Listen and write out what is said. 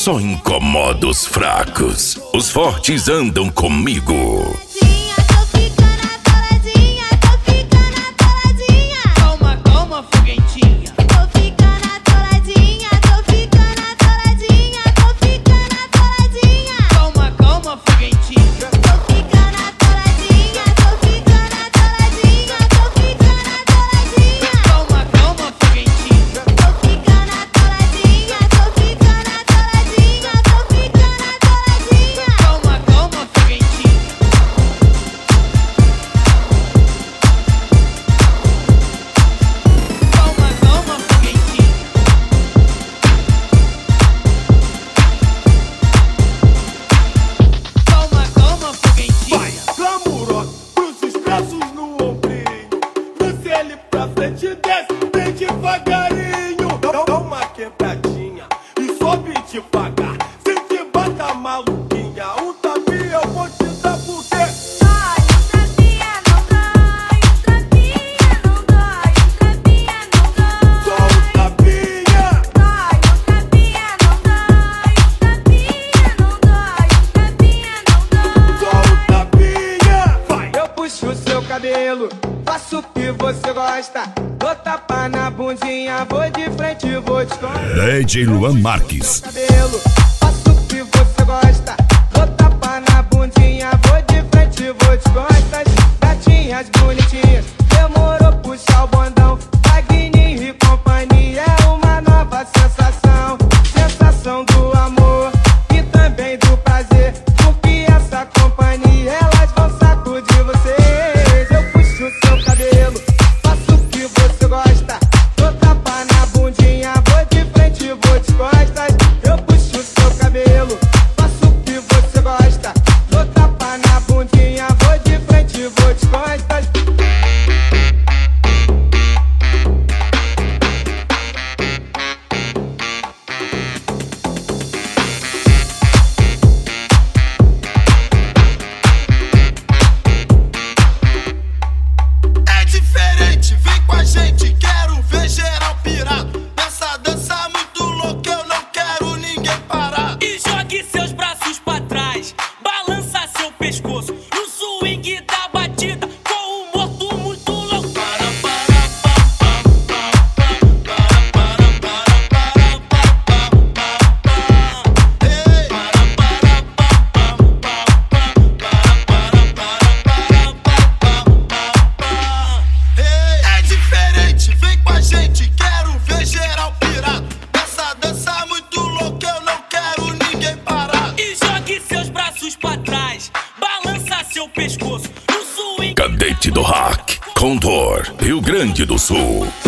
só incomoda os fracos. Os fortes andam comigo. Desce devagarinho, dá uma quebradinha e sobe devagar. Se te bata maluquinha, um tapinha eu vou te dar porque ai, um tapinha não dói, um tapinha não dói, um tapinha não dói. Só um tapinha. Dói, um tapinha não dói, um tapinha não dói, um tapinha não dói. Só um tapinha. Vai. Eu puxo o seu cabelo, faço o que você gosta. Dou tapa na bundinha, vou de frente e vou te DJ Luan Marques. cabelo, faço o que você gosta. Dou tapa na bundinha, vou de frente e vou te costas. Gatinhas bonitinhas, demorou puxar o bondão. Wagner e companhia é uma nova sensação. Sensação do amor e também do prazer. Porque essa companhia, elas vão sacudir vocês. Eu puxo o seu cabelo, faço o que você gosta. Dou tapa na bundinha, vou de frente e vou de costas. Eu puxo o seu cabelo, faço o que você gosta. Dou tapa na bundinha, vou de frente e vou de costas. É diferente, vem com a gente, quero ver geral pirado. Nessa dança muito louca, eu não quero ninguém parar. E jogue seus braços pra trás, balança seu pescoço no swing da batida, com o morto muito louco. É diferente, vem com a gente, quero ver geral pirado. Nessa dança muito louca, eu não quero ninguém parar. E jogue seus braços pra trás, balança seu pescoço no swing. Cadete do Rock, Condor, Rio Grande do Sul.